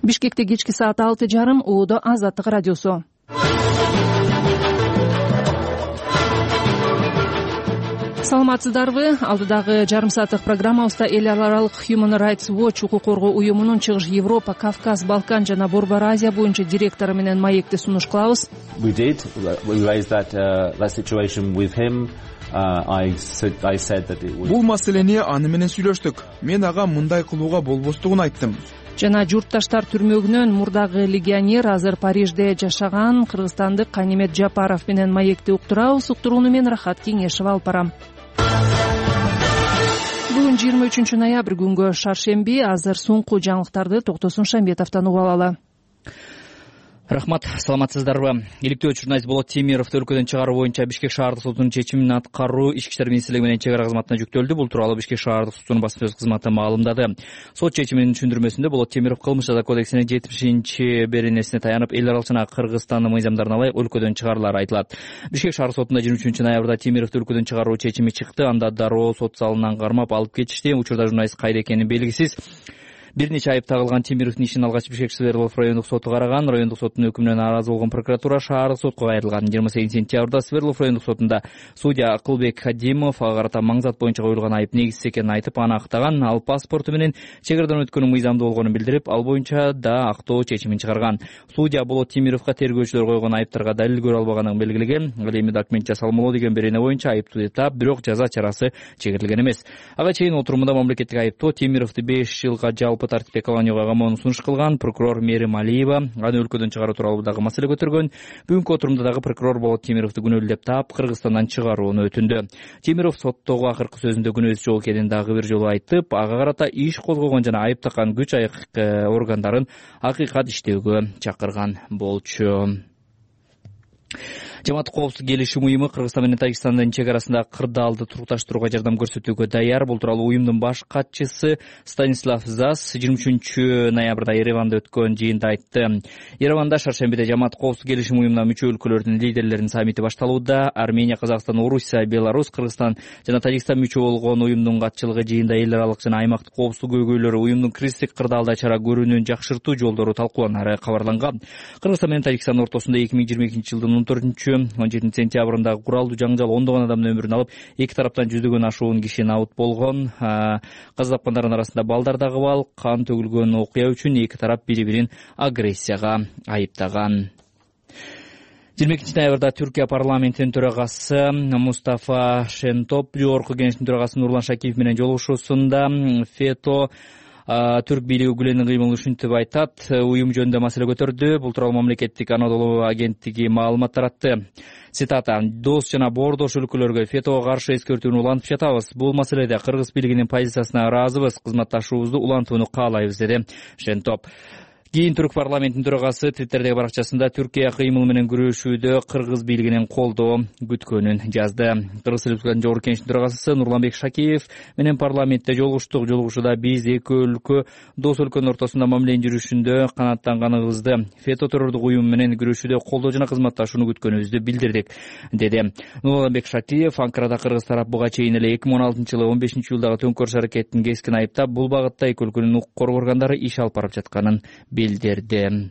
Бишкекте кечки саат 6:30 ООД Азаттык радиосу. Саламатсыздарбы? Алдыдагы жарым сааттык программабызда эл аралык Human Rights Watch укук коргоо уюмунун Чыгыш Европа, Кавказ, Балкан жана Борбор Азия боюнча директору менен маекти сунуш кылабыз. We raised that situation with him. I said that it was... Бул маселени аны менен сүйлөштүк. Мен ага мындай кылууга болбостугун айттым. Жана журтташтар түрмөгүнөн мурдагы легионер азыр Парижде жашаган кыргызстандык Канимет Жапаров менен маекти уктурабыз. Уктурууну мен Рахат Кеңешева алып барам. Бүгүн 23 ноябрь күнгө шаршемби. Азыр соңку жаңылыктарды Токтосун Шамбетовдон угуп алалы. Рахмат, саламатсыздарбы? Иликтөө журналист Болот Темировду өлкөдөн чыгаруу боюнча Бишкек шаардык сотунун чечимин аткаруу Ички иштер министрлиги менен чек ара кызматына жүктөлдү. Бул тууралуу Бишкек шаардык сотунун басма сөз кызматы маалымдады. Сот чечиминин түшүндүрмөсүндө Болот Темиров кылмыш жаза кодексинин 70-беренесине таянып, эл аралык жана Кыргызстандын мыйзамдарына ылайык өлкөдөн чыгарылары айтылат. Бишкек шаар сотунда 23 ноябрда Темировду өлкөдөн чыгаруу чечими чыкты. Анда дароо сот залынан кармап алып кетишти. Учурда журналист кайда экени белгисиз. Бир нече айып тагылган Темировдун ишин алгач Бишкек Свердлов райондук соту караган. Райондук соттун өкүмүнөн нааразы болгон прокуратура шаардык сотко кайрылган. 28 сентябрда Свердлов райондук сотунда судья Акылбек Кадимов ага карата маңзат боюнча коюлган айып негизсиз экенин айтып, аны актаган. Ал паспорту менен чек арадан өткөнү мыйзамдуу болгонун билдирип, ал боюнча да актоо чечимин чыгарган. Судья Болот Темировго тергөөчүлөр койгон айыптарга далил көрө албаганын белгилеген. Ал эми документ жасалмалоо деген берене боюнча айыптуу деп таап, бирок жаза чарасы чегирилген эмес. Ага чейин отурумда мамлекеттик айыптоо Темировду 5 жылга жалпы тартипте колонияга камоону сунуш кылган. Прокурор Мерим Алиева аны өлкөдөн чыгаруу тууралуу дагы маселе көтөргөн. Бүгүнкү отурумда дагы прокурор Болот Темировду күнөөлүү деп таап, Кыргызстандан чыгарууну өтүндү. Темиров соттогу акыркы сөзүндө күнөөсүз жок экенин дагы бир жолу айтып, ага карата иш козгогон жана айып таккан күч органдарын акыйкат иштөөгө чакырган болчу. Жамааттык коопсуздук келишим уюму Кыргызстан менен Тажикстандын чек арасындагы кырдаалды турукташтырууга жардам көрсөтүүгө даяр. Бул тууралуу уюмдун баш катчысы Станислав Зас 23 ноябрда Ереванда өткөн жыйында айтты. Ереванда шаршембиде Жамааттык коопсуздук келишим уюмуна мүчө өлкөлөрдүн лидерлеринин саммити башталууда. Армения, Казакстан, Орусия, Беларусь, Кыргызстан жана Тажикстан мүчө болгон уюмдун катчылыгы жыйында эл аралык жана аймактык коопсуздук көйгөйлөрү, уюмдун криздик кырдаалда чара көрүүнүн жакшыртуу жолдору талкууланары кабарланган. Кыргызстан менен Тажикстан ортосунда 2022 жылдын 14-17 сентябрында куралдуу жаңжал ондогон адамдын өмүрүн алып, эки тараптан жүздөгөн ашуун киши набыт болгон. Каза тапкандардын арасында балдар дагы бар. Кан төгүлгөн окуя үчүн эки тарап бири-бирин агрессияга айыптаган. 22 ноябрда Түркия парламентинин төрагасы Мустафа Шентоп Жогорку Кеңештин төрагасы Нурлан Шакиев менен жолугушуусунда фето түрк бийлиги Гүленин кыймылын ушинтип айтат. Уюм жөнүндө маселе көтөрдү. Бул тууралуу мамлекеттик Анадолу агенттиги маалымат таратты. Цитата: "Дос жана боордош өлкөлөргө фетого каршы эскертүүнү улантып жатабыз. Бул маселеде кыргыз бийлигинин позициясына ыраазыбыз. Кызматташуубузду улантууну каалайбыз", деди Шентоп. Кийин түрк парламентинин төрагасы Твиттердеги баракчасында Түркия кыймыл менен күрөшүүдө кыргыз бийлигинен колдоо күткөнүн жазды. Кыргыз Республикасынын Жогорку Кеңештин төрагасы Нурланбек Шакиев менен парламентте жолугуштук. Жолугушууда биз эки өлкө дос өлкөнүн ортосунда мамиленин жүрүшүндө канааттанганыбызды, фето террордук уюм менен күрөшүүдө колдоо жана кызматташууну күткөнүбүздү билдирдик, деди. Нурланбек Шакиев Анкарада кыргыз тарап буга чейин эле 2016-жылы 15-жылдагы төңкөрүш аракетин кескин айыптап, бул багытта эки өлкөнүн укук коргоо органдары иш алып барып жатканын билдирди.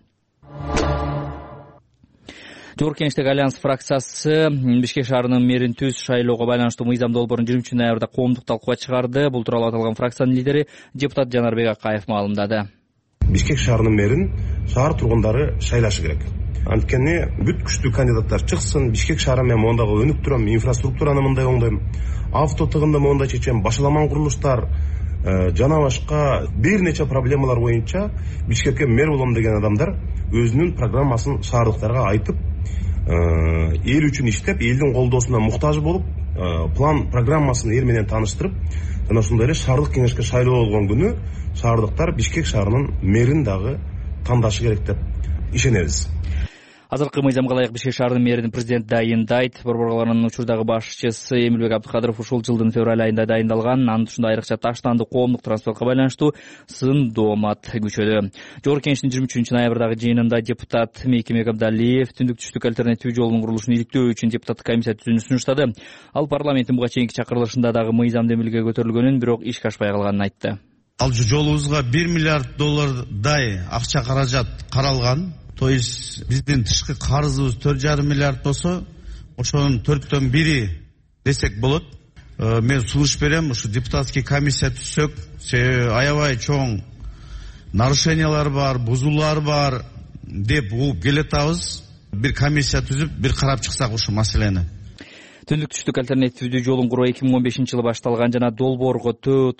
Жогорку Кеңештеги Альянс фракциясы Бишкек шаарынын мэрин түз шайлоого байланыштуу мыйзам долбоорун 23 ноябрда коомдук талкууга чыгарды. Бул тууралуу аталган фракциянын лидери депутат Жанарбек Акаев маалымдады. Бишкек шаарынын мэрин шаар тургундары шайлашы керек. Анткени бүт күчтүү кандидаттар чыксын. Бишкек шаары мен мондагы өнүк турам инфраструктураны мындай оңдойм, авто тыгынды мондай чечем, башаламан курулуштар жана башка бир нече проблемалар боюнча Бишкекке мэр болом деген адамдар өзүнүн программасын шаардыктарга айтып, эл үчүн иштеп, элдин колдоосуна муктаж болуп, план программасын эл менен тааныштырып, жана ошондой эле шаардык кеңешке шайлоо болгон күнү шаардыктар Бишкек шаарынын мэрин дагы тандашы керек деп ишенебиз. Азыркы мыйзамга ылайык Бишкек шаарынын мэрин президент дайындайт. Борборгаларынын учурдагы башчысы Эмилбек Абдыкадыров ушул жылдын февраль айында дайындалган. Анын ушунда айрыкча таштандык коомдук транспортко байланыштуу сын доомат күчөдү. Жогорку Кеңештин 23 ноябрдагы жыйынында депутат Мейкимбек Абдалиев түндүк-түштүк альтернатив жолунун курулушун иликтөө үчүн депутаттык комиссия түзүүнү сунуштады. Ал парламенттин буга чейинки чакырылышында дагы мыйзам демилге көтөрүлгөнүн, бирок ишке ашпай калганын айтты. Ал жолубузга $1 миллиард акча каражат каралган. То есть биздин тышкы карызыбыз $4,5 миллиард болсо, ошонун 1/4 десек болот. Мен сунуш берем, ушу депутатский комиссия түзсөк, аябай чоң нарушениялар бар, бузуулар бар деп угуп келатабыз. Бир комиссия түзүп, бир карап чыксак ушу маселени. Түндүк түштүк альтернативдүү жолун куруу 2015-жылы башталган жана долбоорго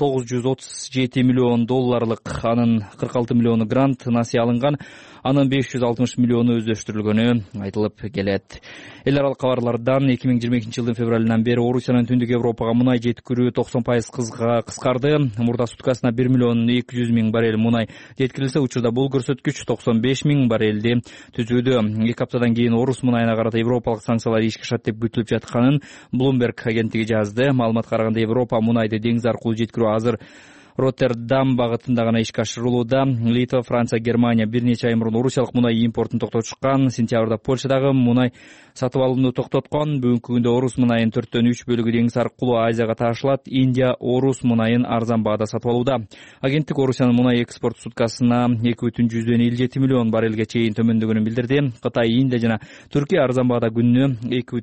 $937 миллион, анын 46 миллиону грант насыя алынган, анын 560 миллиону өздөштүрүлгөнү айтылып келет. Эл аралык кабарлардан 2022-жылдын февралынан бери Орусиянын Түндүк Европага мунай жеткирүү 90% кыскарды. Мурда суткасына 1 миллион 200 миң баррель мунай жеткирилсе, учурда бул көрсөткүч 95 миң баррелди түзүүдө. 2 аптадан кийин Орус мунайына карата европалык санкциялар ишке ашат деп күтүлүп жатканын Bloomberg агенттиги жазды. Маалыматка караганда Европа мунайды деңиз аркылуу жеткирүү азыр Роттердам багытында гана ишке ашырылууда. Литва, Франция, Германия бир нече ай мурун орусиялык мунай импортун токтотушкан. Сентябрда Польшадагы мунай сатып алууну токтоткон. Бүгүнкү күндө орус мунайынын 4/3 бөлүгү деңиз аркылуу Азияга таашылат. Индия орус мунайын арзан баада сатып алууда. Агенттик Орусиянын мунай экспорт суткасына 2,57 миллион баррелге чейин төмөндөгөнүн билдирди. Кытай, Индия жана Түркия арзан баада күнүнө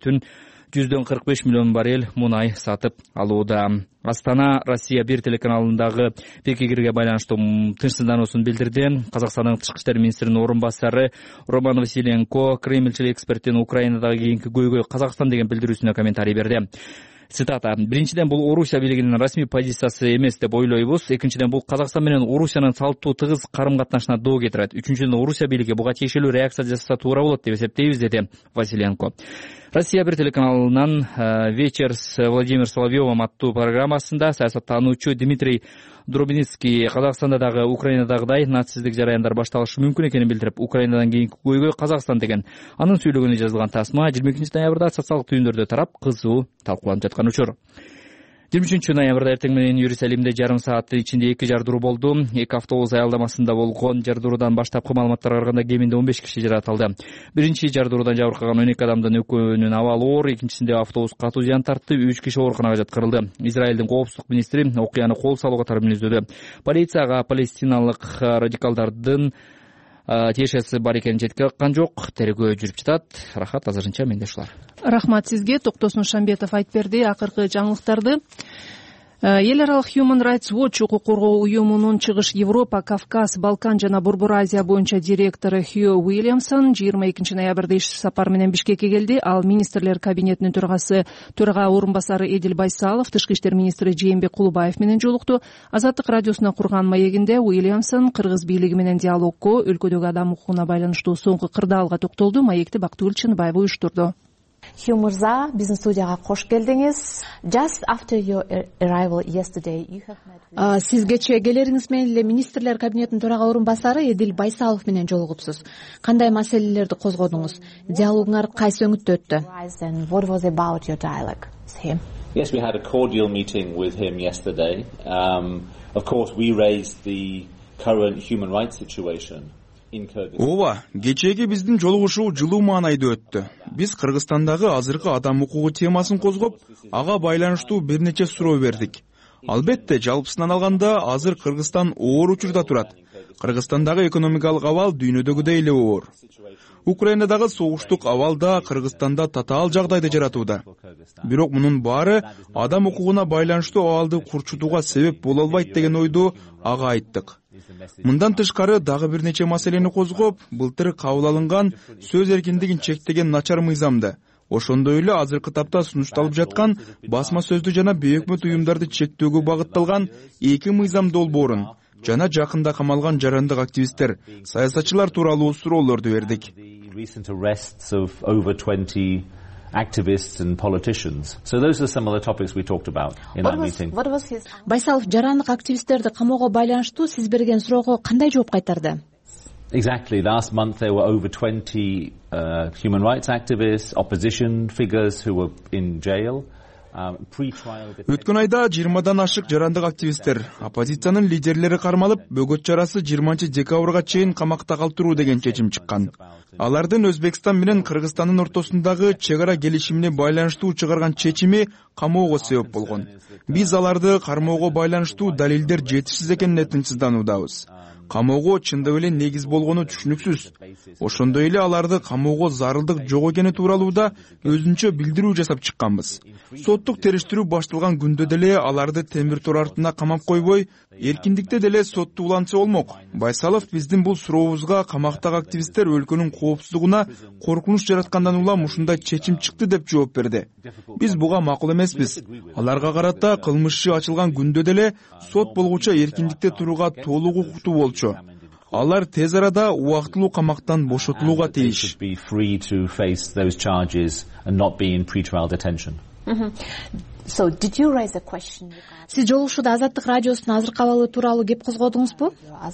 2,45 миллион баррель мунай сатып алууда. Астана Россия 1 телеканалындагы пекегирге байланыштуу тынчсыздануусун билдирди. Казакстандын тышкы иштер министринин орун басары Роман Василенко Кремльчил эксперттин Украинадагы кийинки көйгөй Казакстан деген билдирүүсүнө комментарий берди. Цитата: «Биринчиден бул Орусия бийлигинин расмий позициясы эмес деп ойлойбуз. Экинчиден бул Казакстан менен Орусиянын салттуу тыгыз карым-катнашына доо кетирет. Үчүнчүдөн Орусия бийлиги буга тиешелүү реакция жасаса туура болот деп эсептейбиз», деди Василенко. Россия 1 телеканалынан «Вечер с Владимиром Соловьевым» аттуу программасында саясаттануучу Дмитрий Дробницкий Казакстанда дагы Украинадагыдай нацисттик жараяндар башталышы мүмкүн экенин билдирип, Украинадан кийинки көйгөй Казакстан деген анын сүйлөгөнү жазылган тасма 22-ноябрда социалдык түйүндөрдө тарап кызуу талкууланып жаткан учур. 23-ноябрда эртең менен Иерусалимде жарым саат ичинде 2 жардыруу болду. 2 автобус аялдамасында болгон жардыруудан баштапкы маалыматтарга караганда кеминде 15 киши жаратылды. Биринчи жардыруудан жабыркаган 12 адамдын экөөнүн абалы оор, экинчисинде автобус катуу зыян тартты, 3 киши ооруканага жаткырылды. Израилдин коопсуздук министри окуяны кол салууга тармын издөөдө. Полицияга палестиналык радикалдардын тиешеси бар экенин жеткирткан жок. Тергөө жүрүп жатат. Рахат, азырынча менде ушулар. Рахмат сизге. Токтосун Шамбетов айтып берди акыркы жаңылыктарды. Эл аралык Human Rights Watch укук коргоо уюмунун Чыгыш Европа, Кавказ, Балкан жана Борбор Азия боюнча директору Хью Уильямсон 22 ноябрда иш сапар менен Бишкекке келди. Ал министрлер кабинетинин төрага орун басары Эдил Байсалов, тышкы иштер министри Жээнбек Кулубаев менен жолукту. Азаттык радиосуна курган маегинде Уильямсон кыргыз бийлиги менен диалогко, өлкөдөгү адам укугуна байланыштуу соңку кырдаалга токтолду. Маекти Бактыгүл Чыныбаева уюштурду. Хью мырза, биздин студияга кош келдиңиз. Just after your arrival yesterday, you have met... Сиз кечээ келериңиз менен эле министрлер кабинетинин төрага орун басары Эдил Байсалов менен жолугупсуз. Кандай маселелерди козгодуңуз? Диалогуңар кайсы өңүттө өттү? And what was about your dialogue with him? Yes, we had a cordial meeting with him yesterday. Of course, we raised the current human rights situation. Ооба, кечээги биздин жолугушуу жылуу маанайда өттү. Биз Кыргызстандагы азыркы адам укугу темасын козгоп, ага байланыштуу бир нече суроо бердик. Албетте, жалпысынан алганда азыр Кыргызстан оор учурда турат. Кыргызстандагы экономикалык абал дүйнөдөгүдөй эле оор. Украинадагы согуштук абал да Кыргызстанда татаал жагдайды жаратууда. Бирок мунун баары адам укугуна байланыштуу абалды курчутууга себеп боло албайт деген ойду ага айттык. Мындан тышкары дагы бир нече маселени козгоп, былтыр кабыл алынган сөз эркиндигин чектеген начар мыйзамды, ошондой эле азыркы тапта сунушталып жаткан басма сөздү жана бейөкмөт уюмдарды чектөөгө багытталган 2 мыйзам долбоорун жана жакында камалган жарандык активисттер, саясатчылар тууралуу суроолорду бердик. Activists and politicians. So those are some of the topics we talked about in that meeting. Байсалов жарандык активисттерди камоого байланыштуу сиз берген суроого кандай жооп кайтарды? Exactly. Last month there were over 20 human rights activists, opposition figures who were in jail. Өткөн айда 20дан ашык жарандык активисттер, оппозициянын лидерлери кармалып, бөгөт чарасы 20 декабрга чейин камакта калтыруу деген чечим чыккан. Алардын Өзбекстан менен Кыргызстандын ортосундагы чек ара келишимине байланыштуу чыгарган чечими камоого себеп болгон. Биз аларды кармоого байланыштуу далилдер жетишсиз экенине тынчсыздануудабыз. Камоого чындап эле негиз болгону түшүнүксүз. Ошондой эле аларды камоого зарылдык жок экени тууралуу да өзүнчө билдирүү жасап чыкканбыз. Соттук териштирүү башталган күндө деле аларды темир тор артына камап койбой, эркиндикте деле сотто улантса болмок. Байсалов биздин бул сурообузга камактагы активисттер өлкөнүн коопсуздугуна коркунуч жараткандан улам ушундай чечим чыкты деп жооп берди. Биз буга макул эмеспиз. Аларга карата кылмыш иши ачылган күндө деле сот болгуча эркиндикте турууга толук укуктуу болчу. Алар тез арада убактылуу камактан бошотулууга тийиш. Сиз жолугушууда Азаттык радиосунун азыркы абалы тууралуу кеп козгодуңузбу?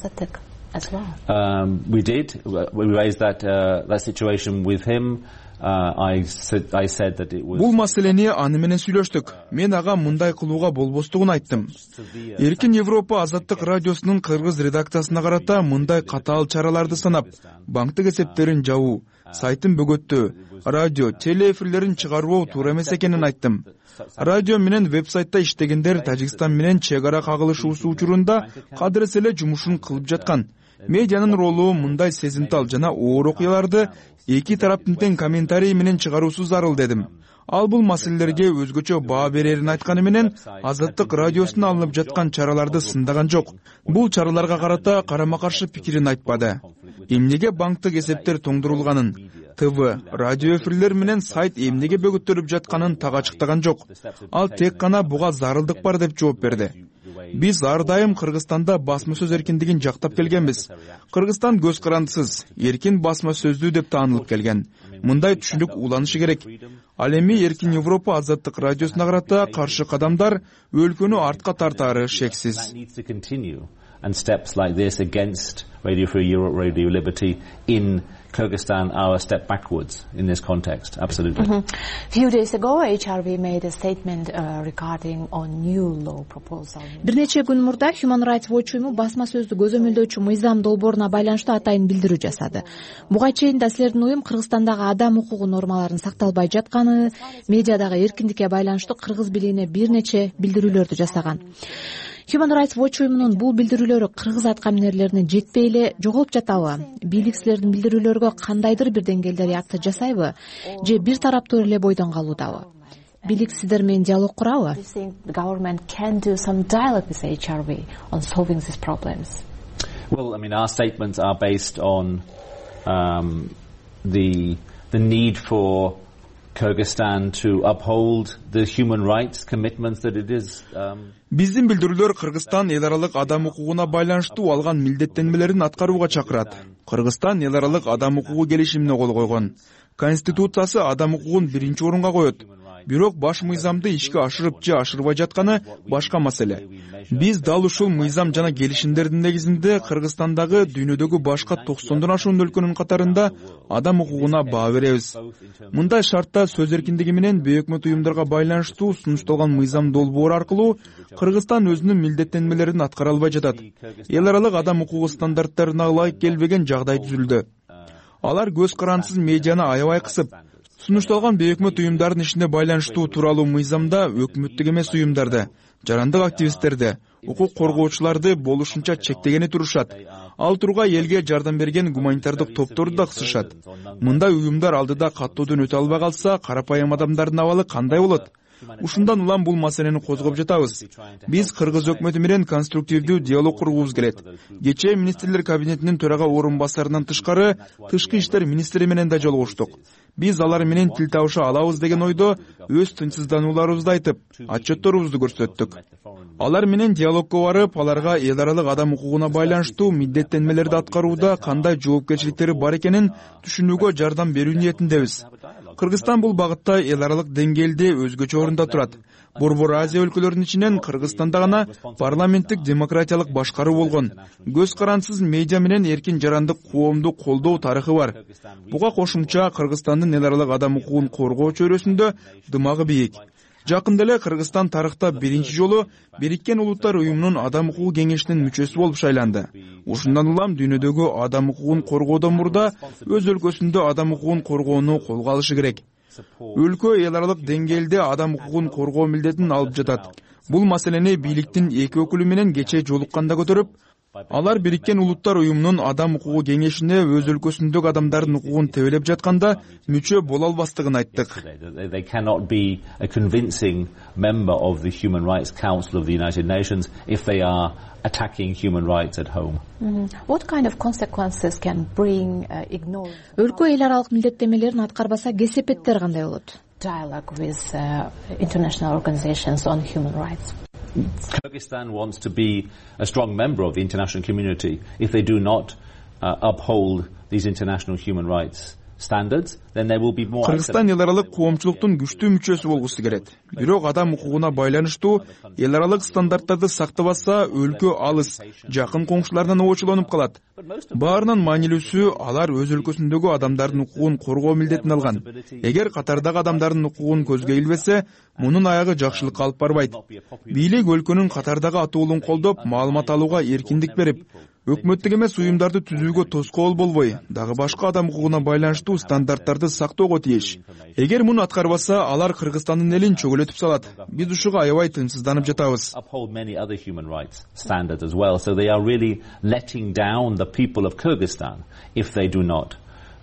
We did. We raised that situation with him. I said that it was. Бул маселени аны менен сүйлөштүк. Мен ага мындай кылууга болбостугун айттым. Эркин Европа Азаттык радиосунун кыргыз редакциясына карата мындай катаал чараларды санап, банктык эсептерин жабуу, сайтын бөгөттөө, радио, телеэфирлерин чыгарбоо туура эмес экенин айттым. Радио менен веб-сайтта иштегендер Тажикстан менен чек ара кагылышуусу учурунда кадырес эле жумушун кылып жаткан. Медианын ролу мындай сезимтал жана оор окуяларды эки тараптын тең комментарий менен чыгаруусу зарыл дедим. Ал бул маселелерге өзгөчө баа берерин айтканы менен Азаттык радиосуна алынып жаткан чараларды сындаган жок. Бул чараларга карата карама-каршы пикирин айтпады. Эмнеге банктык эсептер тоңдурулганын, ТВ, радио эфирлер менен сайт эмнеге бөгөттөлүп жатканын так ачыктаган жок. Ал тек гана буга зарылдык бар деп жооп берди. Биз ар дайым Кыргызстанда басма сөз эркиндигин жактап келгенбиз. Кыргызстан көз карандысыз, эркин басма сөздүү деп таанылып келген. Мындай түшүнүк уланышы керек. Ал эми Эркин Европа Азаттык радиосуна карата каршы кадамдар өлкөнү артка тартаары шексиз. And steps like this against Radio Free Europe, Radio Liberty in Kyrgyzstan are a step backwards in this context. Absolutely. Few days ago, HRV made a statement regarding on new law proposal. Бир нече күн мурда Human Rights Watch уюму басма сөздү көзөмөлдөөчү мыйзам долбооруна байланыштуу атайын билдирүү жасады. Буга чейин да силердин уюм Кыргызстандагы адам укугу нормаларынын сакталбай жатканы, медиадагы эркиндикке байланыштуу кыргыз бийлигине бир нече билдирүүлөрдү жасаган. Human Rights Watch уюмунун бул билдирүүлөрү кыргыз аткаминерлерине жетпей эле жоголуп жатабы? Бийлик силердин билдирүүлөргө кандайдыр бир деңгээлде реакция жасайбы? Же бир тараптуу эле бойдон калуудабы? Бийлик сиздер менен диалог курабы? Well, I mean, our statements are based on the need for Kyrgyzstan to uphold the human rights commitments that it is. Биздин билдирүүлөр Кыргызстан эл аралык адам укугуна байланыштуу алган милдеттенмелерин аткарууга чакырат. Кыргызстан эл аралык адам укугу келишимине кол койгон. Конституциясы адам укугун биринчи орунга коет. Бирок баш мыйзамды ишке ашырып же ашырбай жатканы башка маселе. Биз дал ушул мыйзам жана келишимдердин негизинде Кыргызстандагы дүйнөдөгү башка 90дон ашуун өлкөнүн катарында адам укугуна баа беребиз. Мындай шартта сөз эркиндиги менен бейөкмөт уюмдарга байланыштуу сунушталган мыйзам долбоору аркылуу Кыргызстан өзүнүн милдеттенмелерин аткара албай жатат. Эл аралык адам укугу стандарттарына ылайык келбеген жагдай түзүлдү. Алар көз карандысыз медианы аябай кысып, сунушталган бейөкмөт уюмдардын ишине байланыштуу тууралуу мыйзамда өкмөттүк эмес уюмдарды, жарандык активисттерди, укук коргоочуларды болушунча чектегени турушат. Ал турга элге жардам берген гуманитардык топторду да кысышат. Мындай уюмдар алдыда каттоодон өтө албай калса, карапайым адамдардын абалы кандай болот? Ушундан улам бул маселени козгоп жатабыз. Биз кыргыз өкмөтү менен конструктивдүү диалог кургубуз келет. Кечээ министрлер кабинетинин төрага орун басарынан тышкары тышкы иштер министри менен да жолугуштук. Биз алар менен тил табыша алабыз деген ойдо өз тынчсызданууларыбызды айтып, отчетторубузду көрсөттүк. Алар менен диалогко барып, аларга эл аралык адам укугуна байланыштуу милдеттенмелерди аткарууда кандай жоопкерчиликтери бар экенин түшүнүүгө жардам берүү ниетиндебиз. Кыргызстан бул багытта эл аралык деңгээлде өзгөчө орунда турат. Борбор Азия өлкөлөрүнүн ичинен Кыргызстанда гана парламенттик демократиялык башкаруу болгон. Көз карандысыз медиа менен эркин жарандык коомду колдоо тарыхы бар. Буга кошумча Кыргызстандын эл аралык адам укугун коргоо чөйрөсүндө дымагы бийик. Жакында эле Кыргызстан тарыхта биринчи жолу Бириккен Улуттар Уюмунун Адам укугу кеңешинин мүчөсү болуп шайланды. Ушундан улам дүйнөдөгү адам укугун коргоодон мурда өз өлкөсүндө адам укугун коргоону колго алышы керек. Өлкө эл аралык деңгээлде адам укугун коргоо милдетин алып жатат. Бул маселени бийликтин эки өкүлү менен кечээ жолукканда көтөрүп, алар Бириккен Улуттар Уюмунун Адам укугу кеңешине өз өлкөсүндөгү адамдардын укугун тебелеп жатканда мүчө боло албастыгын айттык. They cannot be a convincing member of the Human Rights Council of the United Nations if they are attacking human rights at home. What kind of consequences can bring ignoring Өлкө эл аралык милдеттемелерин аткарбаса кесепеттер кандай болот? Dialogue with international organizations on human rights. Kyrgyzstan wants to be a strong member of the international community. If they do not uphold these international human rights standards, then there will be more. Кыргызстан эл аралык коомчулуктун күчтүү мүчөсү болгусу келет. Бирок адам укугуна байланыштуу эл аралык стандарттарды сактабаса, өлкө алыс, жакын коңшулардан оочулонуп калат. Баарынан маанилүүсү алар өз өлкөсүндөгү адамдардын укугун коргоо милдетин алган. Эгер катардагы адамдардын укугун көзгө илбесе, мунун аягы жакшылыкка алып барбайт. Бийлик өлкөнүн катардагы атуулун колдоп, маалымат алууга эркиндик берип, өкмөттүк эмес уюмдарды түзүүгө тоскоол болбой, дагы башка адам укугуна байланыштуу стандарттарды сактоого тийиш. Эгер муну аткарбаса, алар Кыргызстандын элин чөгөлөтүп салат. Биз ушуга аябай тынчсызданып жатабыз. Uphold many other human rights standards as well, so they are really letting down the people of Kyrgyzstan if they do not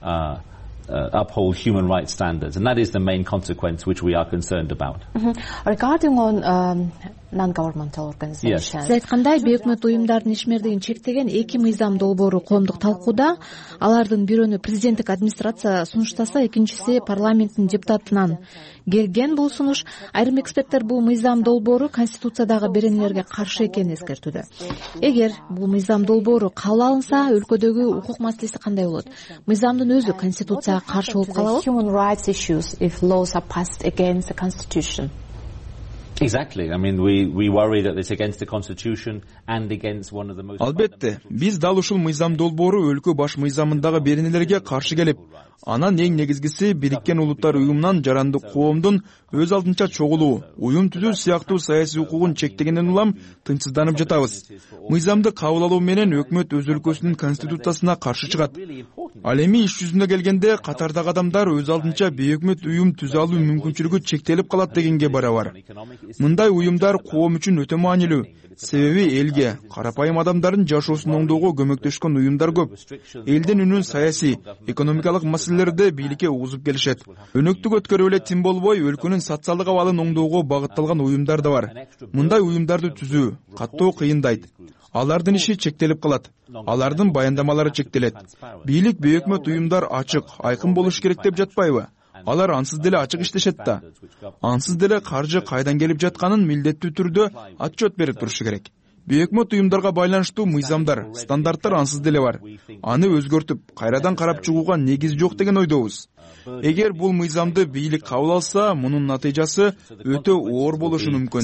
uphold human rights standards, and that is the main consequence which we are concerned about. Regarding on non-governmental organizations. Сиз айткандай, бейөкмөт уюмдардын ишмердигин чектеген эки мыйзам долбоору коомдук талкууда. Алардын бирөөнү президенттик администрация сунуштаса, экинчиси парламенттин депутатынан келген. Бул сунуш айрым эксперттер бул мыйзам долбоору конституциядагы беренелерге каршы экенин эскертүүдө. Эгер бул мыйзам долбоору кабыл алынса, өлкөдөгү укук маселеси кандай болот? Мыйзамдын өзү конституцияга каршы болуп калабы? Human rights issues if laws are passed against the constitution. Exactly. I mean, we worry that it's against the constitution and against one of the most. Албетте, биз дал ушул мыйзам долбоору өлкө баш мыйзамындагы беренелерге каршы келип, анан эң негизгиси Бириккен Улуттар Уюмунан жаранды коомдун өз алдынча чогулуу, уюм түзүү сыяктуу саясий укугун чектегенден улам тынчсызданып жатабыз. Мыйзамды кабыл алуу менен өкмөт өз өлкөсүнүн конституциясына каршы чыгат. Ал эми иш жүзүнө келгенде катардагы адамдар өз алдынча бейөкмөт уюм түзө алуу мүмкүнчүлүгү чектелип калат дегенге барабар. Мындай уюмдар коом үчүн өтө маанилүү. Себеби элге, карапайым адамдардын жашоосун оңдоого көмөктөшкөн уюмдар көп. Элдин үнүн саясий, экономикалык маселелерде бийликке угузуп келишет. Өнөктүк өткөрүп эле тим болбой, өлкөнүн социалдык абалын оңдоого багытталган уюмдар да бар. Мындай уюмдарды түзүү каттоо кыйындайт. Алардын иши чектелип калат. Алардын баяндамалары чектелет. Бийлик бейөкмөт уюмдар ачык, айкын болуш керек деп жатпайбы? Алар ансыз деле ачык иштешет да. Ансыз деле каржы кайдан келип жатканын милдеттүү түрдө отчет берип турушу керек. Бейөкмөт уюмдарга байланыштуу мыйзамдар, стандарттар ансыз деле бар. Аны өзгөртүп, кайрадан карап чыгууга негиз жок деген ойдобуз. Эгер бул мыйзамды бийлик кабыл алса, мунун натыйжасы өтө оор болушу мүмкүн.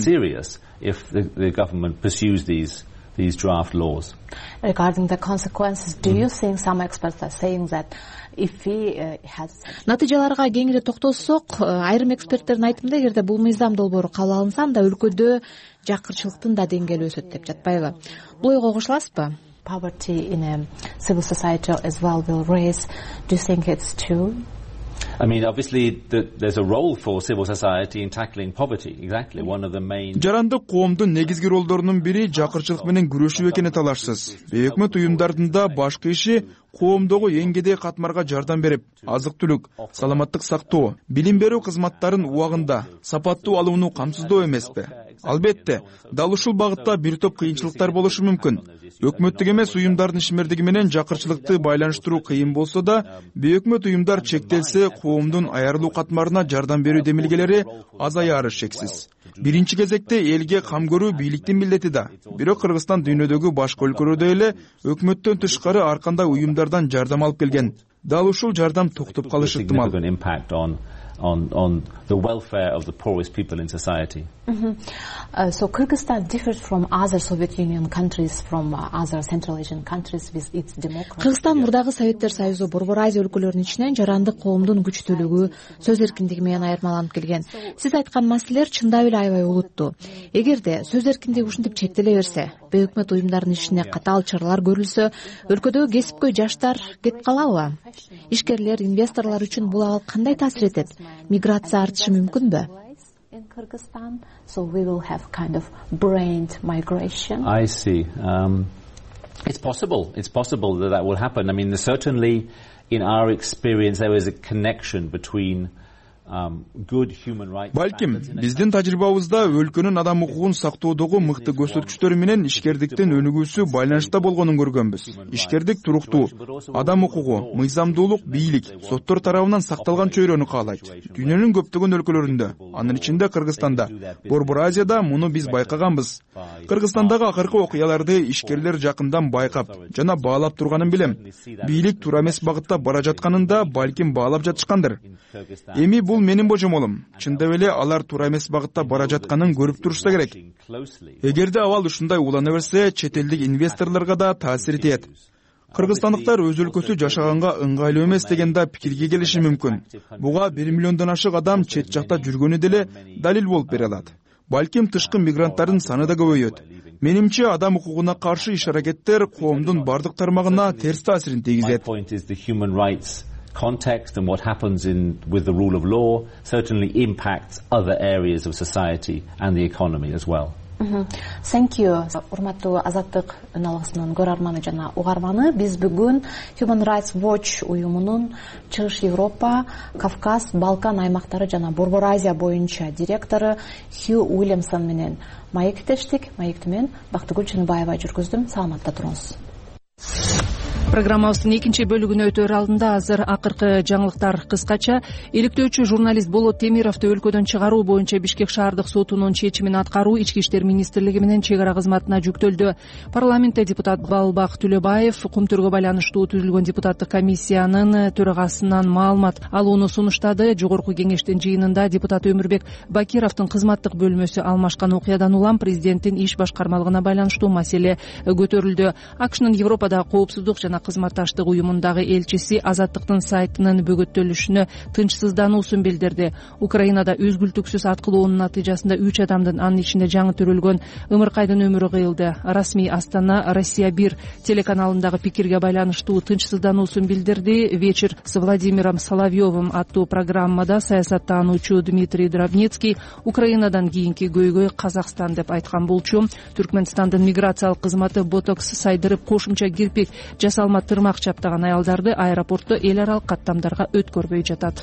These draft laws. Regarding the consequences, do you think some experts are saying that if he has натыйжаларга кеңири токтолсок, айрым эксперттердин айтымында, эгерде бул мыйзам долбоору кабыл алынса, анда өлкөдө жакырчылыктын да деңгээли өсөт деп жатпайбы? Бул ойго кошуласызбы? Poverty in a civil society as well will raise. Do you think it's true? I mean, obviously, there's a role for civil society in tackling poverty. Exactly, one of the main. Жарандык коомдун негизги ролдорунун бири жакырчылык менен күрөшүү экени талашсыз. Бейөкмөт уюмдардын да башкы иши коомдогу эң кедей катмарга жардам берип, азык-түлүк, саламаттык сактоо, билим берүү кызматтарын убагында, сапаттуу алууну камсыздоо эмеспи? Албетте, дал ушул багытта бир топ кыйынчылыктар болушу мүмкүн. Өкмөттүк эмес уюмдардын ишмердиги менен жакырчылыкты байланыштыруу кыйын болсо да, бейөкмөт уюмдар чектелсе, коомдун аярылуу катмарына жардам берүү демилгелери азаяры шексиз. Биринчи кезекте элге кам көрүү бийликтин милдети да. Бирок Кыргызстан дүйнөдөгү башка өлкөлөрдө эле өкмөттөн тышкары ар кандай уюмдардан жардам алып келген. Дал ушул жардам токтоп калышы ыктымал. on the welfare of the poorest people in society. So Kyrgyzstan differs from other Soviet Union countries, from other Central Asian countries with its democracy. Кыргызстан мурдагы Советтер Союзу Борбор Азия өлкөлөрүнүн ичинен жарандык коомдун күчтүүлүгү, сөз эркиндиги менен айырмаланып келген. Сиз айткан маселелер чындап эле аябай олуттуу. Эгерде сөз эркиндиги ушинтип чектеле берсе, бейөкмөт уюмдардын ишине катаал чаралар көрүлсө, өлкөдөгү кесипкөй жаштар кетип калабы? Ишкерлер, инвесторлор үчүн бул абал кандай таасир этет? Миграция артышы мүмкүнбү? In Kyrgyzstan, so we will have kind of brained migration. I see. It's possible. It's possible that will happen. I mean, certainly in our experience, there is a connection between good human rights. Балким, биздин тажрыйбабызда өлкөнүн адам укугун сактоодогу мыкты көрсөткүчтөрү менен ишкердиктин өнүгүүсү байланышта болгонун көргөнбүз. Ишкердик туруктуу, адам укугу, мыйзамдуулук, бийлик, соттор тарабынан сакталган чөйрөнү каалайт. Дүйнөнүн көптөгөн өлкөлөрүндө, анын ичинде Кыргызстанда, Борбор Азияда муну биз байкаганбыз. Кыргызстандагы акыркы окуяларды ишкерлер жакындан байкап жана баалап турганын билем. Бийлик туура эмес багытта бара жатканын да балким баалап жатышкандыр. Эми бул менин божомолум. Чындап эле алар туура эмес багытта бара жатканын көрүп турушса керек. Эгерде абал ушундай улана берсе, чет элдик инвесторлорго да таасир этет. Кыргызстандыктар өз өлкөсү жашаганга ыңгайлуу эмес деген да пикирге келиши мүмкүн. Буга 1 миллиондон ашык адам чет жакта жүргөнү деле далил болуп бере алат. Балким тышкы мигранттардын саны да көбөйөт. Менимче адам укугуна каршы иш-аракеттер коомдун бардык тармагына терс таасирин тийгизет. Context and what happens with the rule of law certainly impacts other areas of society and the economy as well. Thank you. Урматтуу Азаттык үналгысынын көрөрманы жана угарманы, биз бүгүн Human Rights Watch уюмунун Чыгыш Европа, Кавказ, Балкан аймактары жана Борбор Азия боюнча директору Хью Уильямсон менен маектештик. Маекти мен Бактыгүл Чыныбаева жүргүздүм. Саламатта туруңуз. Программабыздын экинчи бөлүгүнө өтөр алдында азыр акыркы жаңылыктар кыскача. Иликтөөчү журналист Болот Темировду өлкөдөн чыгаруу боюнча Бишкек шаардык сотунун чечимин аткаруу Ички иштер министрлиги менен чек ара кызматына жүктөлдү. Парламентте депутат Балбак Түлөбаев Кумтөргө байланыштуу түзүлгөн депутаттык комиссиянын төрагасынан маалымат алууну сунуштады. Жогорку кеңештин жыйынында депутат Өмүрбек Бакировдун кызматтык бөлмөсү алмашкан окуядан улам президенттин иш башкармалыгына байланыштуу маселе көтөрүлдү. АКШнын Европадагы коопсуздук жана кызматташтык уюмундагы элчиси Азаттыктын сайтынын бөгөттөлүшүнө тынчсыздануусун билдирди. Украинада үзгүлтүксүз аткылоонун натыйжасында 3 адамдын, анын ичинде жаңы төрөлгөн Ымыркайдын өмүрү кыйылды. Расмий Астана Россия 1 телеканалындагы пикирге байланыштуу тынчсыздануусун билдирди. Вечер с Владимиром Соловьевым аттуу программада саясаттануучу Дмитрий Дробницкий Украинадан кийинки көйгөй Казакстан деп айткан болчу. Түркмөнстандын миграциялык кызматы ботокс сайдырып кошумча кирпик жасалма тырмак чаптаган аялдарды аэропортто эл аралык каттамдарга өткөрбөй жатат.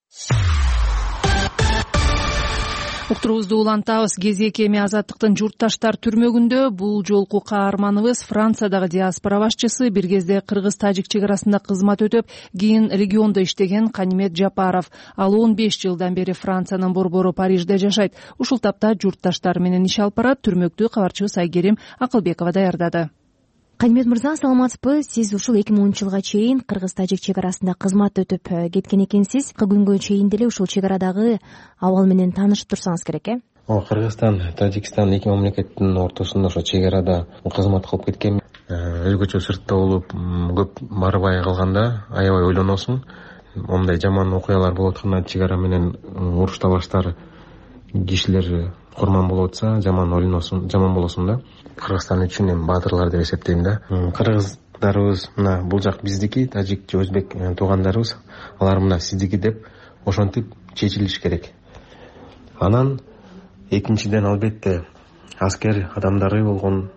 Уктуруубузду улантабыз. Кезеки эми Азаттыктын журтташтар түрмөгүндө. Бул жолку каарманыбыз Франциядагы диаспора башчысы, бир кезде кыргыз-тажик чек арасында кызмат өтөп, кийин региондо иштеген Канимет Жапаров. Ал 15 жылдан бери Франциянын борбору Парижде жашайт. Ушул тапта журтташтары менен иш алып барат. Түрмөктү кабарчыбыз Айгерим Акылбекова даярдады. Канимет мырза, саламатсызбы? Сиз ушул 2010 жылга чейин кыргыз-тажик чек арасында кызмат өтүп кеткен экенсиз. Күнгө чейин деле ушул чек арадагы абал менен таанышып турсаңыз керек, э? Кыргызстан, Тажикстан эки мамлекеттин ортосунда ошо чек арада кызмат кылып кеткен. Өлкөчө сыртта болуп, көп барбай калганда аябай ойлоносуң. Мондай жаман окуялар болуп атканда, чек ара менен уруш талаштар, кишилер курман болуп атса, жаман ойлоносуң, жаман болосуң да. Кыргызстан үчүн эми баатырлар деп эсептейм да. Кыргыздарыбыз мына бул жак биздики, тажик же өзбек туугандарыбыз, алар мына сиздики деп ошентип чечилиш керек. Анан экинчиден албетте аскер адамдары болгон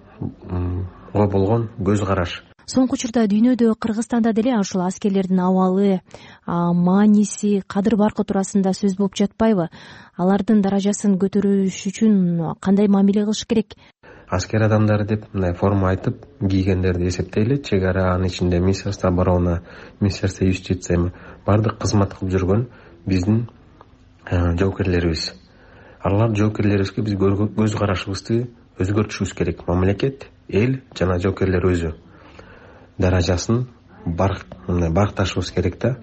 көз караш. Соңку учурда дүйнөдө, Кыргызстанда деле ушул аскерлердин абалы, мааниси, кадыр баркы туурасында сөз болуп жатпайбы? Алардын даражасын көтөрүш үчүн кандай мамиле кылыш керек? Аскер адамдары деп мындай форма айтып кийгендерди эсептейли. Чек ара, анын ичинде Министерство обороны, Министерство юстиция бардык кызмат кылып жүргөн биздин жоокерлерибиз. Алар жоокерлерибизге биз көз карашыбызды өзгөртүшүбүз керек. Мамлекет, эл жана жоокерлер өзү даражасын баркташыбыз керек да.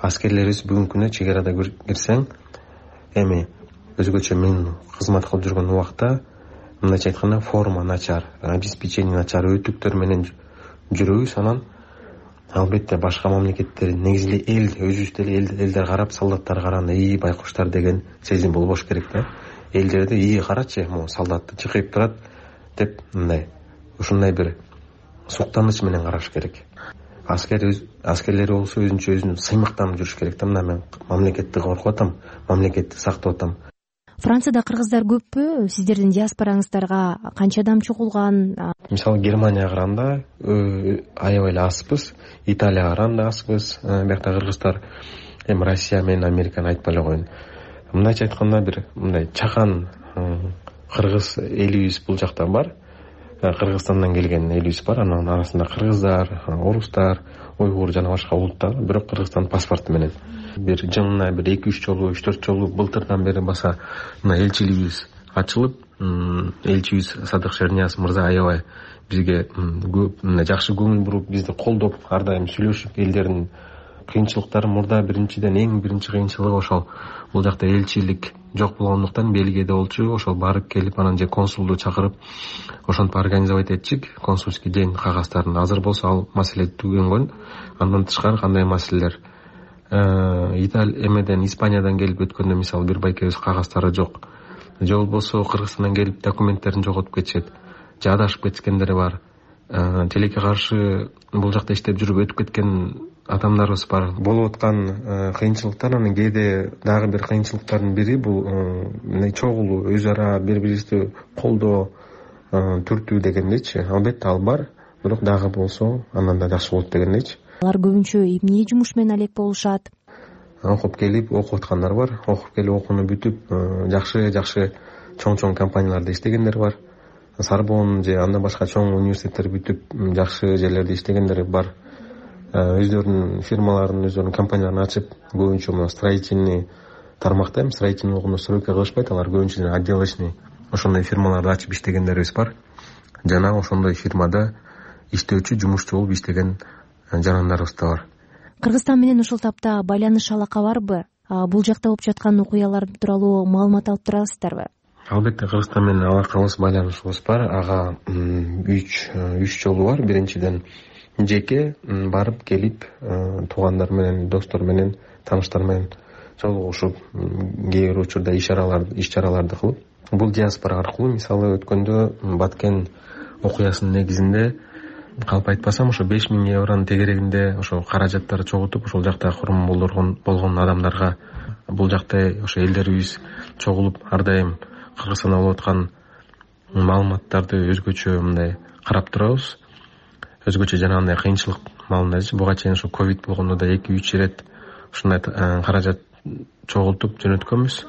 аскерлерибиз бүгүнкү күнү чек арада кирсең эми өзгөчө мен кызмат кылып жүргөн убакта мындайча айтканда форма начар, обеспечение начар, өтүктөр менен жүрөбүз. Анан албетте башка мамлекеттер негизи эле эл өзүбүз деле элдер карап солдаттар караганда байкуштар деген сезим болбош керек да. Элдерде карачы, могу солдатты чыкайып турат деп мындай ушундай бир суктаныч менен караш керек. Аскерлер болсо өзүнүн сыймыктанып жүрүш керек да. Мына мен мамлекетти коргоп атам, мамлекетти сактап атам. Францияда кыргыздар көппү? Сиздердин диаспораңыздарга канча адам чогулган? Мисалы Германияга караганда аябай эле азбыз, Италияга караганда азбыз. Биякта кыргыздар эми Россия менен Американы айтпай эле коеюн. Мындайча айтканда бир мындай чакан кыргыз элибиз бул жакта бар. Кыргызстандан келген элибиз бар. Анын арасында кыргыздар, орустар, уйгур жана башка улуттар, бирок Кыргызстан паспорту менен. Бир жылына 2-3 жолу, 3-4 жолу былтырдан бери баса мына элчилигибиз ачылып, элчибиз Садык Шернияз мырза аябай бизге көп жакшы көңүл буруп, бизди колдоп, ар дайым сүйлөшүп, элдердин кыйынчылыктары мурда эң биринчи кыйынчылыгы ошол бул жакта элчилик жок болгондуктан Бельгияда болчу, ошол барып келип анан же консулду чакырып ошентип организовать этчик. Консульский ден кагаздарын азыр болсо ал маселе түгөнгөн. Андан тышкары кандай маселелер Испаниядан келип өткөндө мисалы бир байкебиз кагаздары жок, же болбосо Кыргызстандан келип документтерин жоготуп кетишет, же адашып кеткендери бар. Тилекке каршы бул жакта иштеп жүрүп өтүп кеткен адамдарыбыз бар. Болуп аткан кыйынчылыктар, анан кээде дагы бир кыйынчылыктардын бири бул чогулуу, өз ара бири-бирибизди колдоо, түртүү дегендейчи. Албетте ал бар, бирок дагы болсо андан да жакшы болот дегендейчи. Алар көбүнчө эмне жумуш менен алек болушат? Окуп келип окуп аткандар бар. Окуп келип окууну бүтүп жакшы чоң компанияларда иштегендер бар. Сорбонн же андан башка чоң университеттер бүтүп жакшы жерлерде иштегендер бар. Өздөрүнүн фирмаларын, өздөрүнүн компанияларын ачып, көбүнчө мына строительный тармакта эми строительный болгондо стройка кылышпайт, алар көбүнчө отделочный ошондой фирмаларды ачып иштегендерибиз бар. Жана ошондой фирмада иштөөчү, жумушчу болуп иштеген жарандарыбыз да бар. Кыргызстан менен ушул тапта байланыш алака барбы? Бул жакта болуп жаткан окуялар тууралуу маалымат алып турасыздарбы? Албетте Кыргызстан менен алакабыз, байланышыбыз бар. Ага 3 жолу бар. Биринчиден жеке барып келип туугандар менен, достор менен, тааныштар менен жолугушуп, кээ бир учурда иш-чараларды кылып, бул диаспора аркылуу мисалы өткөндө Баткен окуясынын негизинде калп айтпасам ошо 5000 евронун тегерегинде ошо каражаттарды чогултуп, ошол жакта курман болгон адамдарга бул жакта ошо элдерибиз чогулуп ар дайым Кыргызстанда болуп аткан маалыматтарды өзгөчө мындай карап турабыз. Өзгөчө жанагындай кыйынчылык маалындайчы. Буга чейин ошо ковид болгондо да 2-3 ирет ушундай каражат чогултуп жөнөткөнбүз.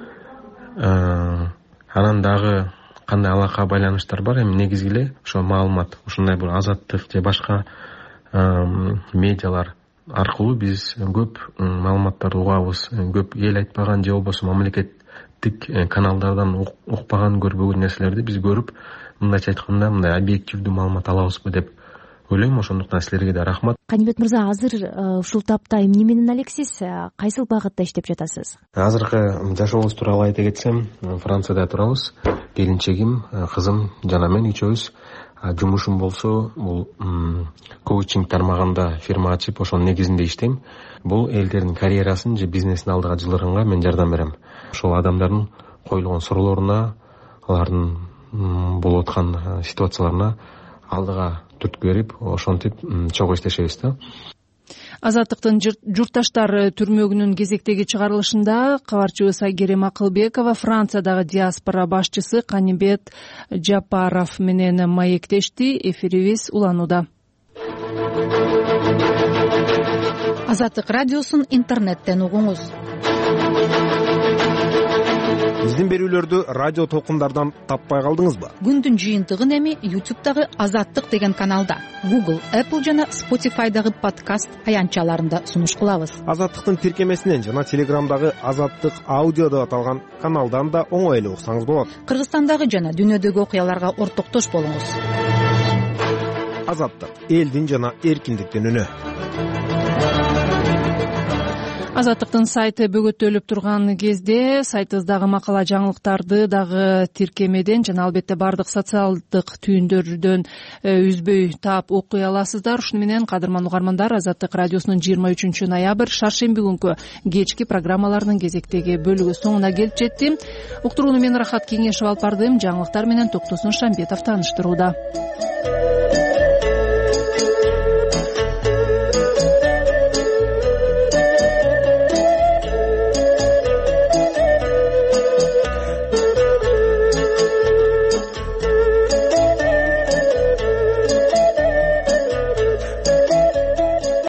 Анан дагы кандай алака байланыштар бар? Эми негизги эле ошо маалымат, ушундай бир Азаттык же башка медиалар аркылуу биз көп маалыматтарды угабыз. Көп эл айтпаган же болбосо мамлекеттик каналдардан укпаган, көрбөгөн нерселерди биз көрүп, мындайча айтканда мындай объективдүү маалымат алабызбы деп ойлойм. Ошондуктан силерге да рахмат. Канибет мырза, азыр ушул тапта эмне менен алексиз? Кайсыл багытта иштеп жатасыз? Азыркы жашообуз тууралуу айта кетсем, Францияда турабыз. Келинчегим, кызым жана мен үчөөбүз. Жумушум болсо бул коучинг тармагында фирма ачып, ошонун негизинде иштейм. Бул элдердин карьерасын же бизнесин алдыга жылдырганга мен жардам берем. Ошол адамдардын коюлган суроолоруна, алардын болуп аткан ситуацияларына алдыга түрткү берип, ошентип чогуу иштешебиз да. Азаттыктын журтташтар түрмөгүнүн кезектеги чыгарылышында кабарчыбыз Айгерим Акылбекова Франциядагы диаспора башчысы Канибет Жапаров менен маектешти. Эфирибиз уланууда. Азаттык радиосун интернеттен угуңуз. Биздин берүүлөрдү радио толкундардан таппай калдыңызбы? Күндүн жыйынтыгын эми YouTube'дагы Азаттык деген каналда, Google, Apple жана Spotify'дагы подкаст аянтчаларында сунуш кылабыз. Азаттыктын тиркемесинен жана Телеграмдагы Азаттык аудио деп аталган каналдан да оңой эле уксаңыз болот. Кыргызстандагы жана дүйнөдөгү окуяларга ортоктош болуңуз. Азаттык, элдин жана эркиндиктин үнү. Азаттыктын сайты бөгөттөлүп турган кезде сайтыбыздагы макала жаңылыктарды дагы тиркемеден жана албетте баардык социалдык түйүндөрдөн үзбөй таап окуй аласыздар. Ушуну менен кадырман угармандар, Азаттык радиосунун 23 ноябрь шаршемби күнкү кечки программаларынын кезектеги бөлүгү соңуна келип жетти. Уктурууну мен Рахат Кеңешев алып бардым. Жаңылыктар менен Токтосун Шамбетов тааныштырууда.